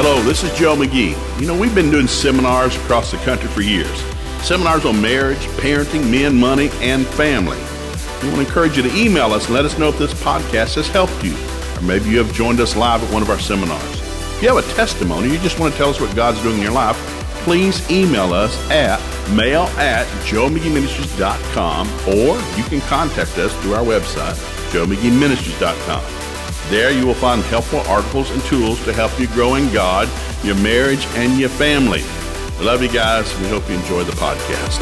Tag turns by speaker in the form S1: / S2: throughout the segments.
S1: Hello, this is Joe McGee. You know, we've been doing seminars across the country for years. Seminars on marriage, parenting, men, money, and family. We want to encourage you to email us and let us know if this podcast has helped you. Or maybe you have joined us live at one of our seminars. If you have a testimony, you just want to tell us what God's doing in your life, please email us at mail@joemcgeeministries.com, or you can contact us through our website, joemcgeeministries.com. There you will find helpful articles and tools to help you grow in God, your marriage, and your family. We love you guys. We hope you enjoy the podcast.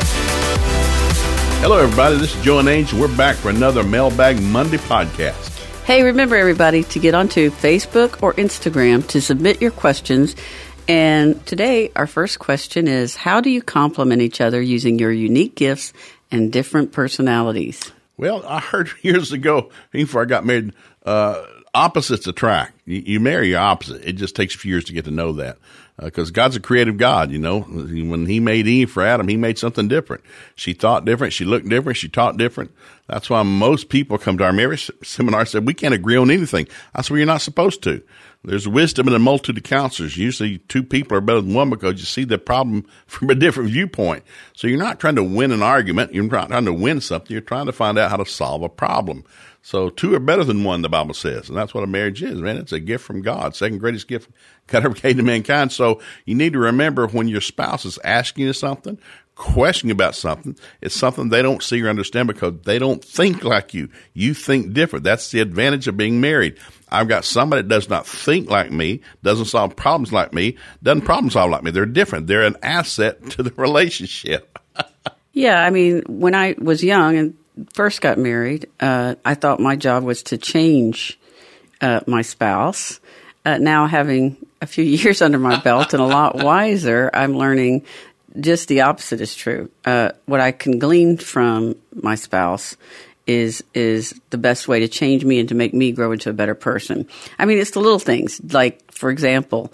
S1: Hello, everybody. This is Joe and Angel. We're back for another Mailbag Monday podcast.
S2: Hey, remember, everybody, to get onto Facebook or Instagram to submit your questions. And today, our first question is, how do you complement each other using your unique gifts and different personalities?
S1: Well, I heard years ago, before I got married, opposites attract. You marry your opposite. It just takes a few years to get to know that. Because God's a creative God, you know. When he made Eve for Adam, he made something different. She thought different. She looked different. She taught different. That's why most people come to our marriage seminar and say, we can't agree on anything. That's where you're not supposed to. There's wisdom in a multitude of counselors. Usually two people are better than one because you see the problem from a different viewpoint. So you're not trying to win an argument. You're not trying to win something. You're trying to find out how to solve a problem. So two are better than one, the Bible says. And that's what a marriage is, man. It's a gift from God. Second greatest gift God ever gave to mankind. So you need to remember when your spouse is asking you something, questioning about something, it's something they don't see or understand because they don't think like you. You think different. That's the advantage of being married. I've got somebody that does not think like me, doesn't solve problems like me, doesn't problem solve like me. They're different. They're an asset to the relationship.
S2: Yeah, I mean, when I was young and first got married, I thought my job was to change my spouse. Now, having a few years under my belt and a lot wiser, I'm learning just the opposite is true. What I can glean from my spouse is the best way to change me and to make me grow into a better person. I mean, it's the little things. Like, for example,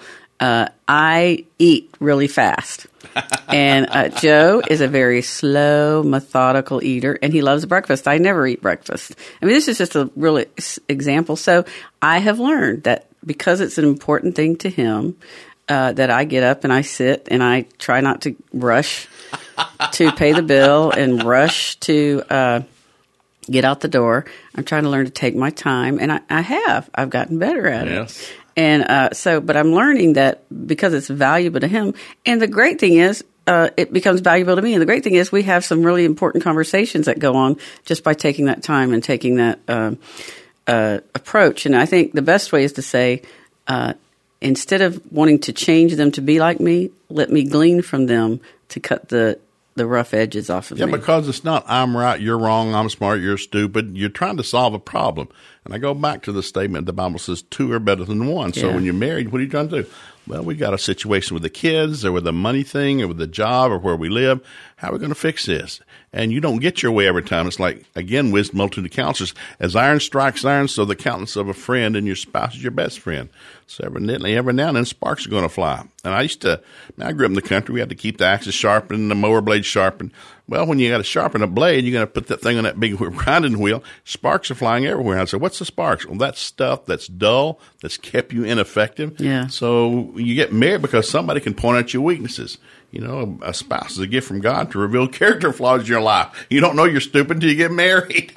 S2: I eat really fast. And Joe is a very slow, methodical eater, and he loves breakfast. I never eat breakfast. I mean, this is just a real example. So I have learned that because it's an important thing to him, that I get up and I sit and I try not to rush to pay the bill and rush to get out the door. I'm trying to learn to take my time, and I have. I've gotten better at it. And but I'm learning that because it's valuable to him. And the great thing is, it becomes valuable to me. And the great thing is we have some really important conversations that go on just by taking that time and taking that approach. And I think the best way is to say, instead of wanting to change them to be like me, let me glean from them to cut the rough edges off of me.
S1: Yeah, because it's not I'm right, you're wrong, I'm smart, you're stupid. You're trying to solve a problem. And I go back to the statement, the Bible says two are better than one. So when you're married, what are you trying to do? Well, we got a situation with the kids or with the money thing or with the job or where we live. How are we going to fix this? And you don't get your way every time. It's like, again, wisdom, multitude of counselors. As iron strikes iron, so the countenance of a friend and your spouse is your best friend. So evidently, every now and then, sparks are going to fly. And I grew up in the country. We had to keep the axes sharpened and the mower blade sharpened. Well, when you got to sharpen a blade, you got to put that thing on that big grinding wheel. Sparks are flying everywhere. And I said, what's the sparks? Well, that's stuff that's dull, that's kept you ineffective.
S2: Yeah.
S1: So you get married because somebody can point out your weaknesses. You know, a spouse is a gift from God to reveal character flaws in your life. You don't know you're stupid until you get married.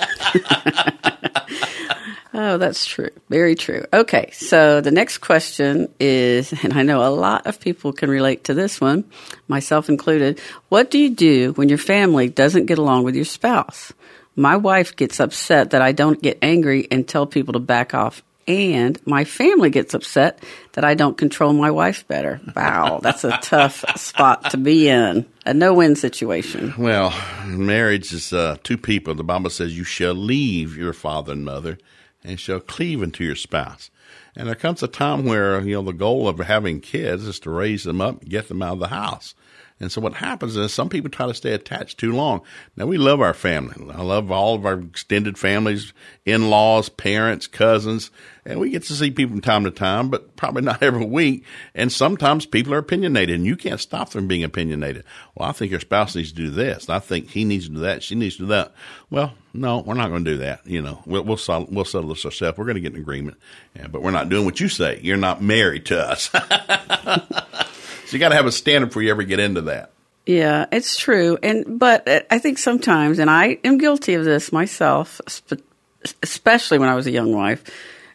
S2: Oh, that's true. Very true. Okay, so the next question is, and I know a lot of people can relate to this one, myself included, what do you do when your family doesn't get along with your spouse? My wife gets upset that I don't get angry and tell people to back off, and my family gets upset that I don't control my wife better. Wow, that's a tough spot to be in. A no-win situation.
S1: Well, marriage is two people. The Bible says you shall leave your father and mother and shall cleave unto your spouse. And there comes a time where, the goal of having kids is to raise them up, get them out of the house. And so what happens is some people try to stay attached too long. Now, we love our family. I love all of our extended families, in-laws, parents, cousins, and we get to see people from time to time, but probably not every week. And sometimes people are opinionated, and you can't stop them being opinionated. Well, I think your spouse needs to do this. I think he needs to do that. She needs to do that. Well, no, we're not going to do that. We'll settle this ourselves. We're going to get an agreement, but we're not doing what you say. You're not married to us. So you got to have a standard before you ever get into that.
S2: Yeah, it's true. But I think sometimes, and I am guilty of this myself, especially when I was a young wife,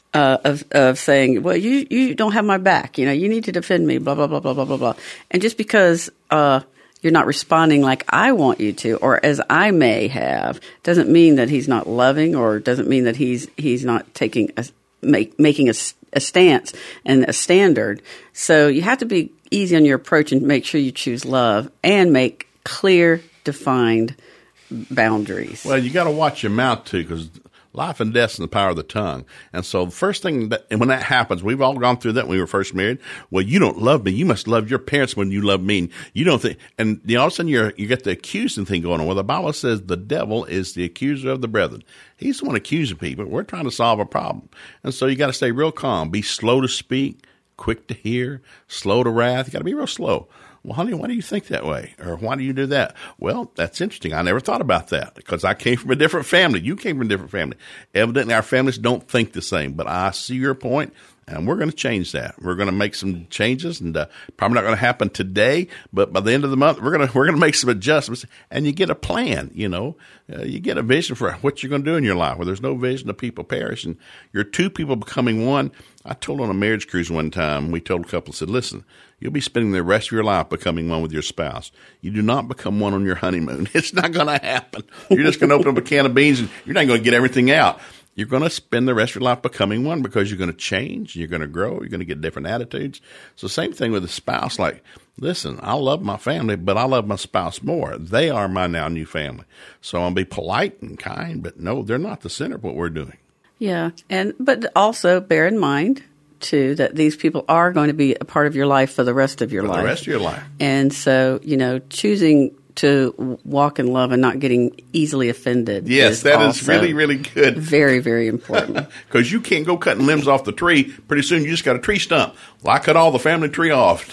S2: of saying, well, you don't have my back. You need to defend me, blah, blah, blah, blah, blah, blah, blah. And just because you're not responding like I want you to, or as I may have, doesn't mean that he's not loving, or doesn't mean that he's not making a stance and a standard. So you have to be easy on your approach and make sure you choose love and make clear, defined boundaries.
S1: Well, you got to watch your mouth too, because life and death is in the power of the tongue. And so the first thing and when that happens, we've all gone through that when we were first married. Well, you don't love me. You must love your parents when you love me. You don't think, and all of a sudden you get the accusing thing going on. Well, the Bible says the devil is the accuser of the brethren. He's the one accusing people. We're trying to solve a problem. And so you got to stay real calm. Be slow to speak, quick to hear, slow to wrath. You got to be real slow. Well, honey, why do you think that way? Or why do you do that? Well, that's interesting. I never thought about that because I came from a different family. You came from a different family. Evidently, our families don't think the same. But I see your point, and we're going to change that. We're going to make some changes, and probably not going to happen today. But by the end of the month, we're going to make some adjustments. And you get a plan. You get a vision for what you're going to do in your life. Where there's no vision, the people perish, and you're two people becoming one. I told on a marriage cruise one time. We told a couple, said, listen, you'll be spending the rest of your life becoming one with your spouse. You do not become one on your honeymoon. It's not going to happen. You're just going to open up a can of beans and you're not going to get everything out. You're going to spend the rest of your life becoming one because you're going to change, you're going to grow, you're going to get different attitudes. So same thing with a spouse. Like, listen, I love my family, but I love my spouse more. They are my now new family. So I'll be polite and kind, but no, they're not the center of what we're doing.
S2: Yeah, but also bear in mind, too, that these people are going to be a part of your life for the rest of your life.
S1: For the rest of your life.
S2: And so, choosing to walk in love and not getting easily offended.
S1: Yes, that is really, really good.
S2: Very, very important.
S1: Because you can't go cutting limbs off the tree. Pretty soon you just got a tree stump. Well, I cut all the family tree off.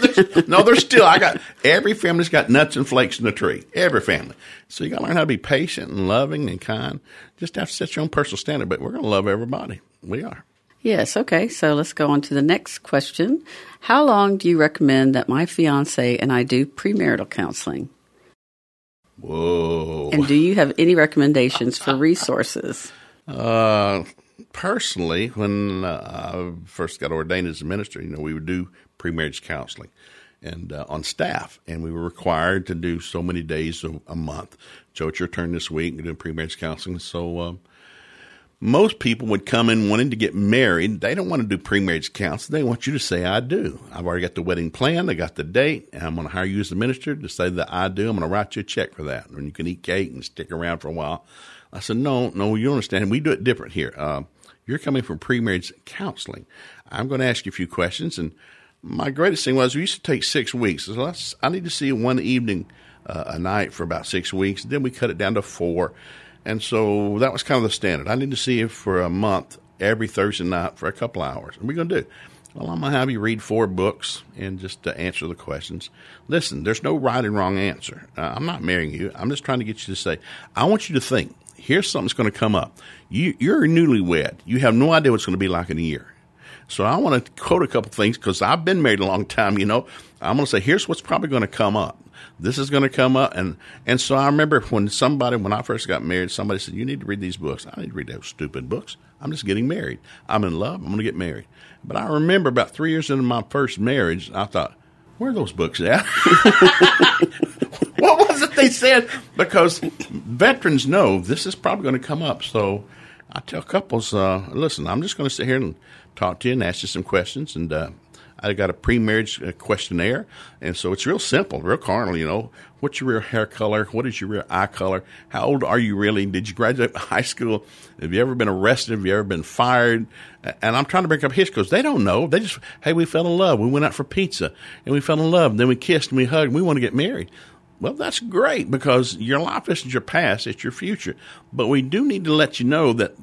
S1: Every family's got nuts and flakes in the tree. Every family. So you got to learn how to be patient and loving and kind. Just have to set your own personal standard, but we're going to love everybody. We are.
S2: Yes, okay. So let's go on to the next question. How long do you recommend that my fiancé and I do premarital counseling?
S1: Whoa.
S2: And do you have any recommendations for resources?
S1: Personally, when I first got ordained as a minister, we would do premarriage counseling and on staff, and we were required to do so many days a month. Joe, it's your turn this week to do premarriage counseling. So most people would come in wanting to get married. They don't want to do premarriage counseling. They want you to say, I do. I've already got the wedding plan. I got the date. And I'm going to hire you as the minister to say that I do. I'm going to write you a check for that. And you can eat cake and stick around for a while. I said, no, you don't understand. We do it different here. You're coming from premarriage counseling. I'm going to ask you a few questions. And my greatest thing was we used to take 6 weeks. So I need to see you one evening a night for about 6 weeks. Then we cut it down to 4. And so that was kind of the standard. I need to see you for a month, every Thursday night for a couple hours. And we're going to do it. Well, I'm going to have you read 4 books and just answer the questions. Listen, there's no right and wrong answer. I'm not marrying you. I'm just trying to get you to say, I want you to think, here's something that's going to come up. You're newlywed. You have no idea what it's going to be like in a year. So I want to quote a couple things because I've been married a long time, I'm going to say, here's what's probably going to come up. This is going to come up. And so I remember when I first got married, somebody said, you need to read these books. I need to read those stupid books. I'm just getting married. I'm in love. I'm going to get married. But I remember about 3 years into my first marriage, I thought, where are those books at? What was it they said? Because veterans know this is probably going to come up. So I tell couples, listen, I'm just going to sit here and talk to you and ask you some questions. And I got a pre-marriage questionnaire, and so it's real simple, real carnal. What's your real hair color? What is your real eye color? How old are you really? Did you graduate high school? Have you ever been arrested? Have you ever been fired? And I'm trying to bring up history because they don't know. They just, hey, we fell in love. We went out for pizza, and we fell in love. And then we kissed and we hugged. And we want to get married. Well, that's great because your life isn't your past, it's your future. But we do need to let you know that,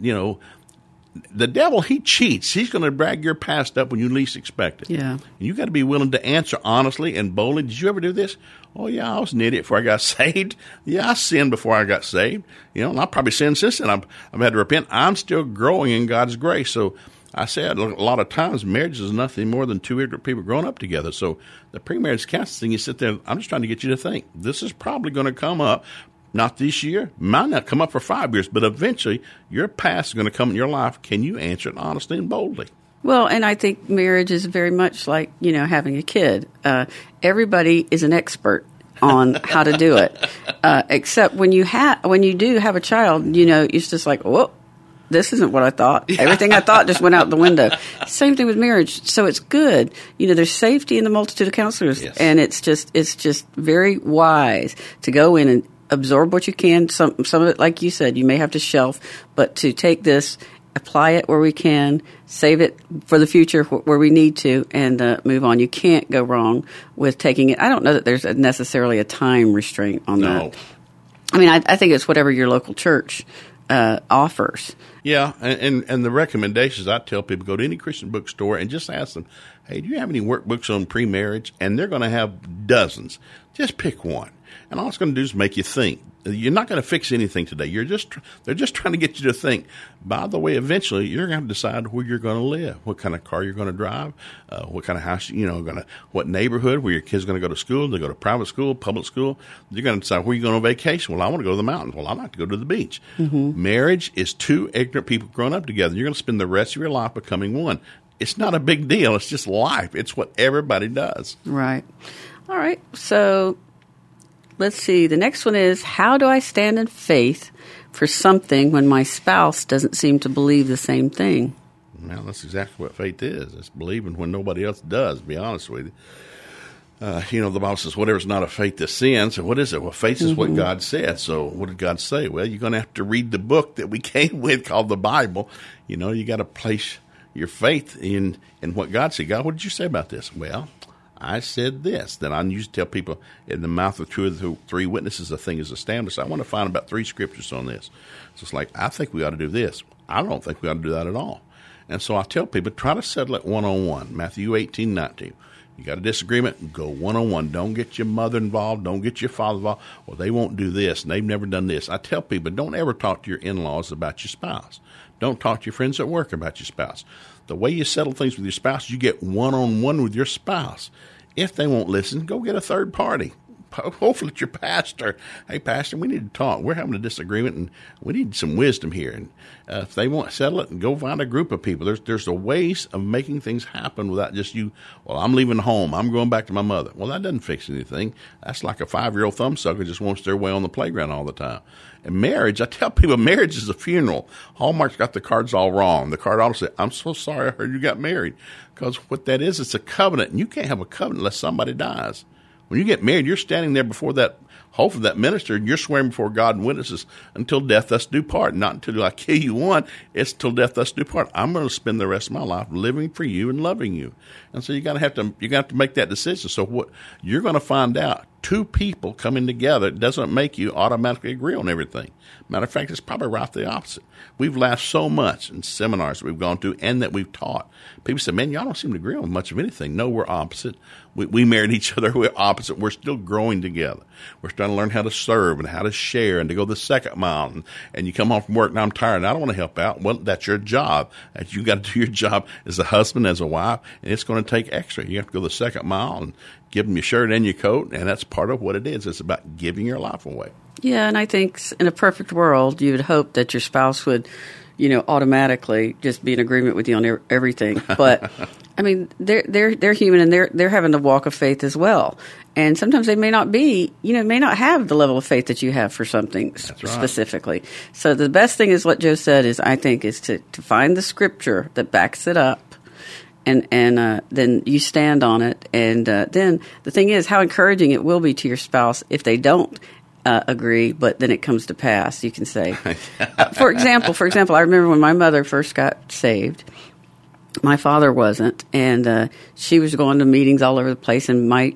S1: the devil, he cheats. He's going to drag your past up when you least expect it.
S2: Yeah.
S1: And you got to be willing to answer honestly and boldly. Did you ever do this? Oh, yeah, I was an idiot before I got saved. Yeah, I sinned before I got saved. And I've probably sinned since then. I've had to repent. I'm still growing in God's grace. So I said a lot of times marriage is nothing more than two ignorant people growing up together. So the pre-marriage counseling, you sit there, I'm just trying to get you to think. This is probably going to come up. Not this year, might not come up for 5 years, but eventually your past is going to come in your life. Can you answer it honestly and boldly?
S2: Well, and I think marriage is very much like, having a kid. Everybody is an expert on how to do it, except when you do have a child, it's just like, whoa, this isn't what I thought. Yeah. Everything I thought just went out the window. Same thing with marriage. So it's good. There's safety in the multitude of counselors, yes. And it's just very wise to go in and absorb what you can. Some of it, like you said, you may have to shelf, but to take this, apply it where we can, save it for the future where we need to, and move on. You can't go wrong with taking it. I don't know that there's necessarily a time restraint on that. I mean, I think it's whatever your local church offers.
S1: Yeah, and the recommendations, I tell people, go to any Christian bookstore and just ask them, hey, do you have any workbooks on pre-marriage? And they're going to have dozens. Just pick one. And all it's going to do is make you think. You're not going to fix anything today. They're just trying to get you to think. By the way, eventually you're going to decide where you're going to live, what kind of car you're going to drive, what kind of house, what neighborhood, where your kids are going to go to school. They go to private school, public school. You're going to decide where you're going on vacation. Well, I want to go to the mountains. Well, I like to go to the beach. Mm-hmm. Marriage is two ignorant people growing up together. You're going to spend the rest of your life becoming one. It's not a big deal. It's just life. It's what everybody does.
S2: Right. All right. So let's see. The next one is, how do I stand in faith for something when my spouse doesn't seem to believe the same thing?
S1: Well, that's exactly what faith is. It's believing when nobody else does, to be honest with you. The Bible says, whatever's not of faith is sin. So what is it? Well, faith is what God said. So what did God say? Well, you're going to have to read the book that we came with called the Bible. You got to place your faith in what God said. God, what did you say about this? Well, I said this. Then I used to tell people, in the mouth of two or three witnesses, a thing is established. I want to find about 3 scriptures on this. So it's like, I think we ought to do this. I don't think we ought to do that at all. And so I tell people, try to settle it one-on-one. Matthew 18:19. You got a disagreement, go one-on-one. Don't get your mother involved. Don't get your father involved. Well, they won't do this, and they've never done this. I tell people, don't ever talk to your in-laws about your spouse. Don't talk to your friends at work about your spouse. The way you settle things with your spouse, you get one-on-one with your spouse. If they won't listen, go get a third party. Hopefully it's your pastor. Hey, pastor, we need to talk. We're having a disagreement, and we need some wisdom here. And if they won't settle it, go find a group of people. There's a ways of making things happen without just you, well, I'm leaving home. I'm going back to my mother. Well, that doesn't fix anything. That's like a 5-year-old thumbsucker just wants their way on the playground all the time. And marriage, I tell people, marriage is a funeral. Hallmark's got the cards all wrong. The card also said, I'm so sorry I heard you got married. Because what that is, it's a covenant. And you can't have a covenant unless somebody dies. When you get married, you're standing there before that, hopefully that minister, and you're swearing before God and witnesses until death us do part. Not until I kill you one, it's till death us do part. I'm going to spend the rest of my life living for you and loving you. And so you have to make that decision. So what you're going to find out, 2 people coming together, it doesn't make you automatically agree on everything. Matter of fact, it's probably right the opposite. We've laughed so much in seminars that we've gone to and that we've taught. People say, man, y'all don't seem to agree on much of anything. No, we're opposite. We married each other. We're opposite. We're still growing together. We're starting to learn how to serve and how to share and to go the second mile. And you come home from work and I'm tired and I don't want to help out. Well, that's your job. You got to do your job as a husband, as a wife, and it's going to take extra. You have to go the second mile and give them your shirt and your coat, and that's part of what it is. It's about giving your life away. Yeah,
S2: and I think in a perfect world, you would hope that your spouse would, automatically just be in agreement with you on everything. But I mean, they're human and they're having to walk of faith as well. And sometimes they may not be, may not have the level of faith that you have for something specifically. So the best thing is what Joe said is, I think, is to find the scripture that backs it up and then you stand on it. And then the thing is, how encouraging it will be to your spouse if they don't agree, but then it comes to pass. You can say, for example, I remember when my mother first got saved. My father wasn't, and she was going to meetings all over the place, and my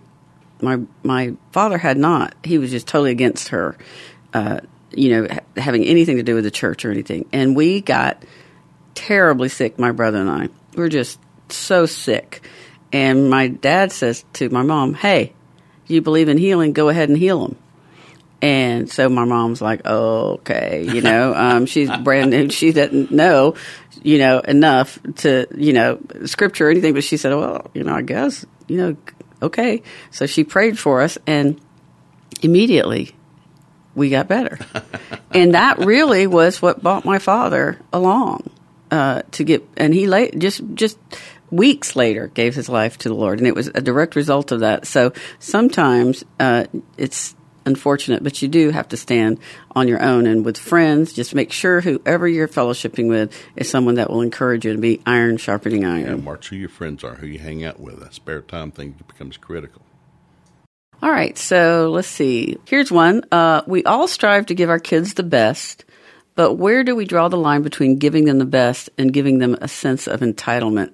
S2: father had not. He was just totally against her, having anything to do with the church or anything. And we got terribly sick, my brother and I. We were just so sick. And my dad says to my mom, "Hey, you believe in healing? Go ahead and heal them." And so my mom's like, "Oh, okay," she's brand new. She doesn't know, enough to, scripture or anything. But she said, "Well, I guess, okay." So she prayed for us, and immediately we got better. And that really was what brought my father along to get. And he just weeks later gave his life to the Lord, and it was a direct result of that. So sometimes it's unfortunate, but you do have to stand on your own. And with friends, just make sure whoever you're fellowshipping with is someone that will encourage you to be iron sharpening iron.
S1: Yeah, mark who your friends are, who you hang out with. That spare time thing becomes critical.
S2: All right, so let's see. Here's one. We all strive to give our kids the best, but where do we draw the line between giving them the best and giving them a sense of entitlement?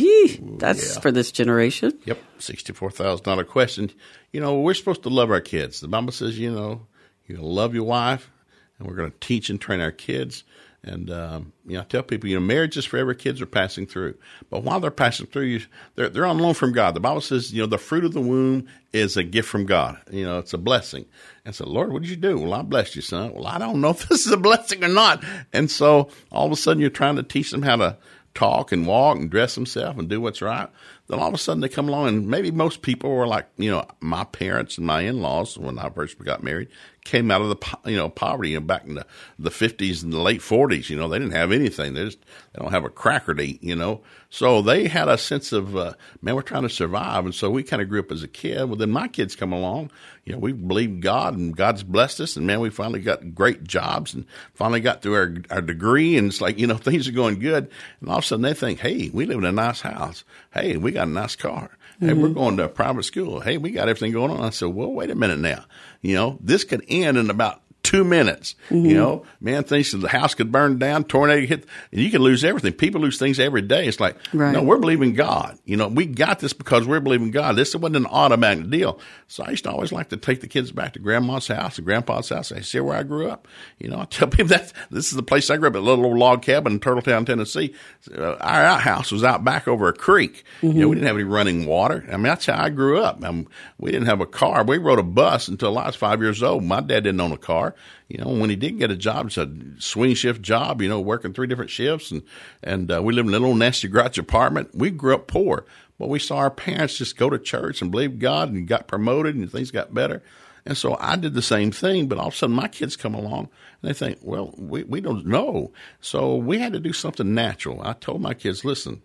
S2: That's for this generation.
S1: Yep, $64,000 question. We're supposed to love our kids. The Bible says, you're going to love your wife, and we're going to teach and train our kids. And, I tell people, marriage is forever. Kids are passing through. But while they're passing through, they're on loan from God. The Bible says, the fruit of the womb is a gift from God. It's a blessing. And so, Lord, what did you do? Well, I blessed you, son. Well, I don't know if this is a blessing or not. And so all of a sudden you're trying to teach them how to talk and walk and dress themselves and do what's right. Then all of a sudden they come along, and maybe most people were like, my parents and my in-laws when I first got married came out of the, poverty back in the 50s and the late 40s. They didn't have anything. They don't have a cracker to eat, So they had a sense of, we're trying to survive. And so we kind of grew up as a kid. Well, then my kids come along. We believe God, and God's blessed us. And, we finally got great jobs and finally got through our degree. And it's like, things are going good. And all of a sudden they think, hey, we live in a nice house. Hey, we got a nice car. Hey, we're going to a private school. Hey, we got everything going on. I said, well, wait a minute now. This could end in about 2 minutes. Man thinks that the house could burn down, tornado hit, and you can lose everything. People lose things every day. It's like, no, we're believing God. We got this because we're believing God. This wasn't an automatic deal. So I used to always like to take the kids back to grandma's house and grandpa's house. I see where I grew up. I tell people that this is the place I grew up, a little old log cabin in Turtletown, Tennessee. Our outhouse was out back over a creek. We didn't have any running water. That's how I grew up. We didn't have a car. We rode a bus until I was 5 years old. My dad didn't own a car. When he did get a job, it's a swing shift job, working 3 different shifts. And we lived in a little nasty garage apartment. We grew up poor, but we saw our parents just go to church and believe God and got promoted and things got better. And so I did the same thing, but all of a sudden my kids come along and they think, well, we don't know. So we had to do something natural. I told my kids, listen,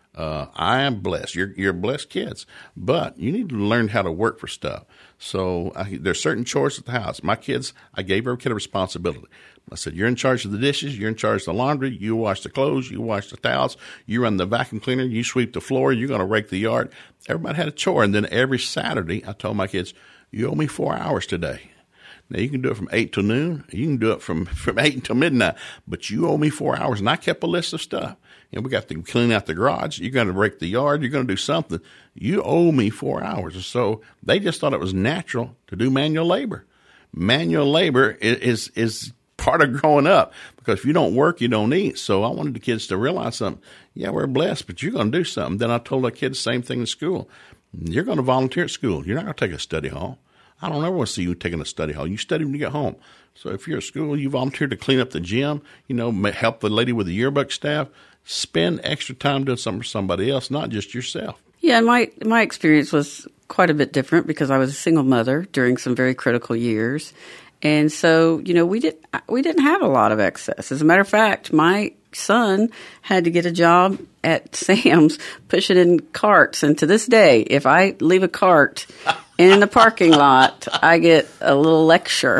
S1: I am blessed. You're blessed kids, but you need to learn how to work for stuff. So there's certain chores at the house. My kids, I gave every kid a responsibility. I said, you're in charge of the dishes. You're in charge of the laundry. You wash the clothes. You wash the towels. You run the vacuum cleaner. You sweep the floor. You're going to rake the yard. Everybody had a chore. And then every Saturday, I told my kids, you owe me 4 hours today. Now, you can do it from 8 till noon. You can do it from 8 until midnight. But you owe me 4 hours. And I kept a list of stuff. We got to clean out the garage. You're going to rake the yard. You're going to do something. You owe me 4 hours. So they just thought it was natural to do manual labor. Manual labor is part of growing up, because if you don't work, you don't eat. So I wanted the kids to realize something. Yeah, we're blessed, but you're going to do something. Then I told the kids the same thing in school. You're going to volunteer at school. You're not going to take a study hall. I don't ever want to see you taking a study hall. You study when you get home. So if you're at school, you volunteer to clean up the gym, help the lady with the yearbook staff. Spend extra time doing something for somebody else, not just yourself.
S2: Yeah, my experience was quite a bit different because I was a single mother during some very critical years. And so, we didn't have a lot of excess. As a matter of fact, my son had to get a job at Sam's pushing in carts. And to this day, if I leave a cart in the parking lot, I get a little lecture.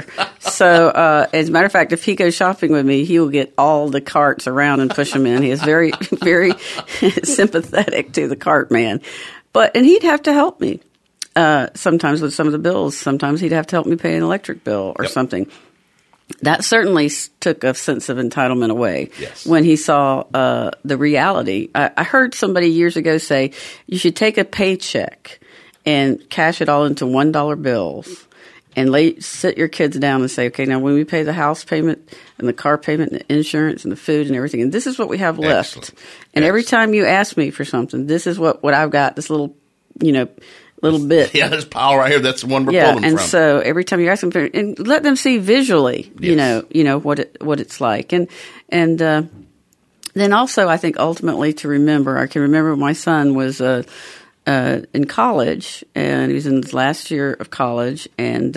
S2: So, as a matter of fact, if he goes shopping with me, he will get all the carts around and push them in. He is very, very sympathetic to the cart man. And he'd have to help me sometimes with some of the bills. Sometimes he'd have to help me pay an electric bill or something. That certainly took a sense of entitlement away when he saw the reality. I heard somebody years ago say, you should take a paycheck and cash it all into $1 bills and sit your kids down and say, okay, now when we pay the house payment and the car payment and the insurance and the food and everything, and this is what we have left.
S1: Excellent.
S2: And every time you ask me for something, this is what I've got, this little, little bit.
S1: Yeah, this pile right here, that's the one we're pulling
S2: and
S1: from.
S2: So every time you ask them for it, and let them see visually, what it's like. And then also I think ultimately to remember, I can remember my son was in college, and he was in his last year of college, and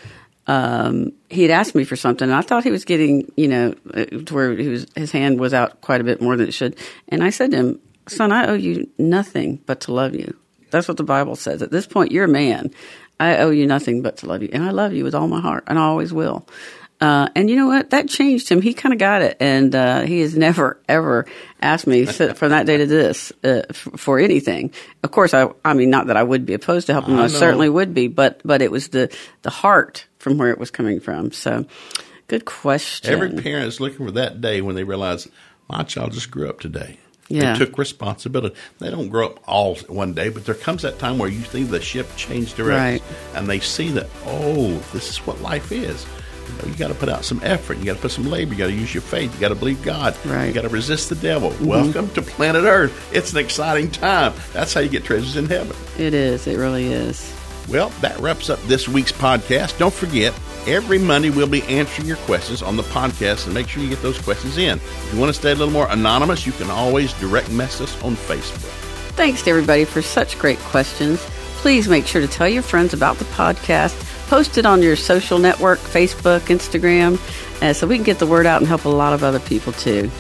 S2: he had asked me for something, and I thought he was getting, to where his hand was out quite a bit more than it should. And I said to him, son, I owe you nothing but to love you. That's what the Bible says. At this point, you're a man. I owe you nothing but to love you. And I love you with all my heart, and I always will. And you know what? That changed him. He kind of got it. And he has never, ever asked me from that day to this for anything. Of course, I mean, not that I would be opposed to helping him. I certainly would be. But it was the heart from where it was coming from. So, good question.
S1: Every parent is looking for that day when they realize, my child just grew up today.
S2: Yeah.
S1: They took responsibility. They don't grow up all one day, but there comes that time where you see the ship change direction, and they see that, this is what life is. You got to put out some effort. You got to put some labor. You got to use your faith. You got to believe God.
S2: Right.
S1: You got to resist the devil. Mm-hmm. Welcome to planet Earth. It's an exciting time. That's how you get treasures in heaven.
S2: It is. It really is.
S1: Well, that wraps up this week's podcast. Don't forget, every Monday we'll be answering your questions on the podcast, and make sure you get those questions in. If you want to stay a little more anonymous, you can always direct message us on Facebook.
S2: Thanks to everybody for such great questions. Please make sure to tell your friends about the podcast. Post it on your social network, Facebook, Instagram, so we can get the word out and help a lot of other people too.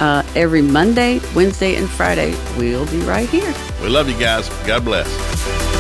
S2: Every Monday, Wednesday, and Friday, we'll be right here.
S1: We love you guys. God bless.